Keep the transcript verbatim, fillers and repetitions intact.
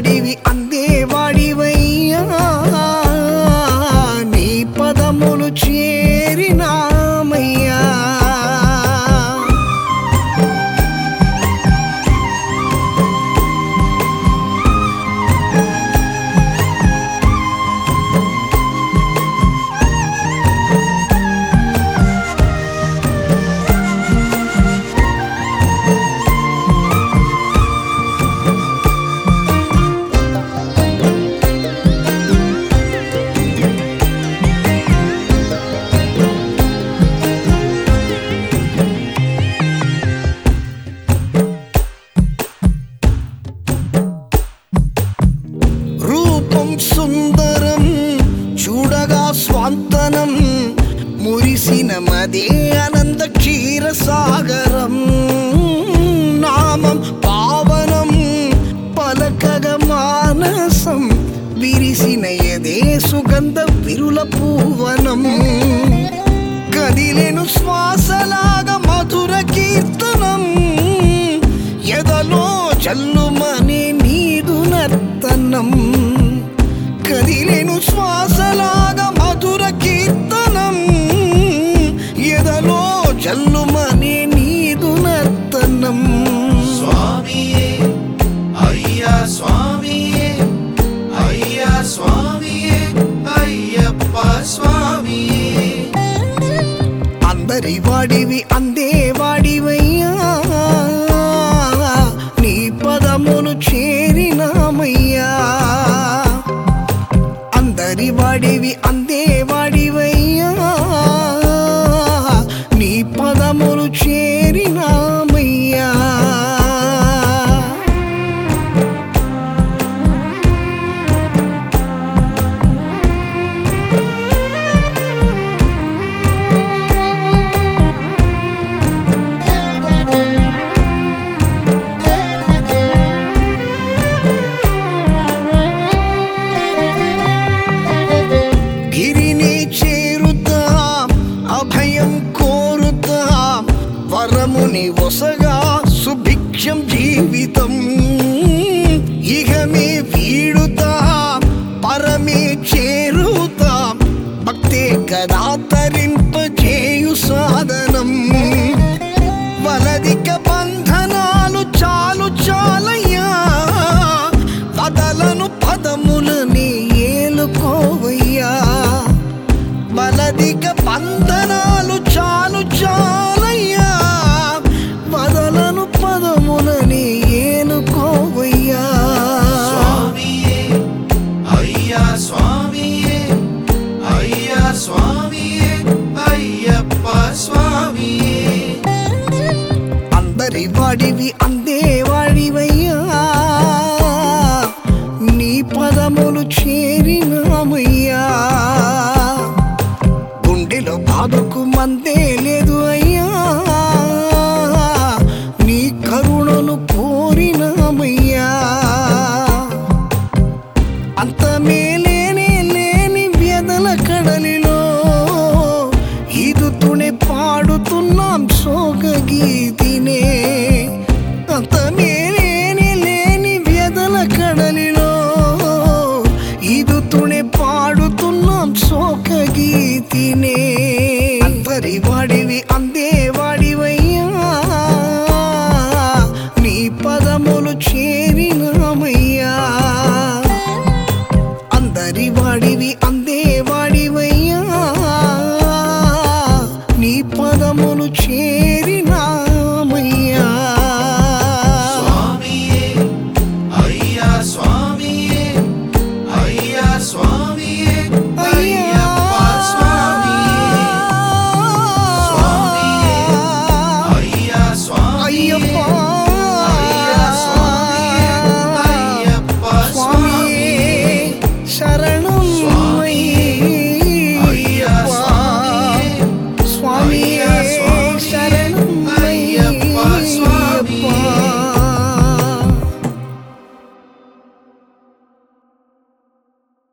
వాడివి అందేవాడివయ్యా నీ పదములు చేరినామయ్యా సుందరం చూడగా స్వాంతనం మురిసిన మదే అనంత క్షీరసాగరం నామం పావనం పలకగ మానసం విరిసిన ఎదే సుగంధ విరుల పూవనం కదిలెను శ్వాసలాగా మధుర కీర్తనం ఎదలో చల్లుమనే నీదు నర్తనం కదిలేను శ్వాసలాగా మధుర కీర్తనం ఎదలో జల్లుమనే నీదు నర్తనం స్వామియే అయ్యా స్వామియే అయ్యా స్వామియే అయ్యప్ప స్వామియే అందరి వాడివి అందేవాడివయ్యా నీ పదములు చేరినామయ్యా అందరి వాడివి అందేవాడివయ్యా నీ పదములు చేరినామయ్యా గిరిని చేరుతాం అభయం కోరుతాం వరముని వసగా సుభిక్షం జీవితం ఇహమే వీడుతాం పరమే చేరుతాం భక్తే కదా తరింపజేయు సాధనం వలదిక బంధనాలు చాలు చాలయ్యా వదలను పదములని ఏలుకోవయ్యా వలదిక బంధనాలు చాలు చాలయ్యా వదలను పదములని ఏలుకోవయ్యా స్వామియే అయ్యా స్వామియే అయ్యా స్వామియే అయ్యప్ప స్వామియే అందరి వాడివి అందేవాడివయ్యా నీ పదములు చేరినామయ్యా గుండెలో బాధకు మందే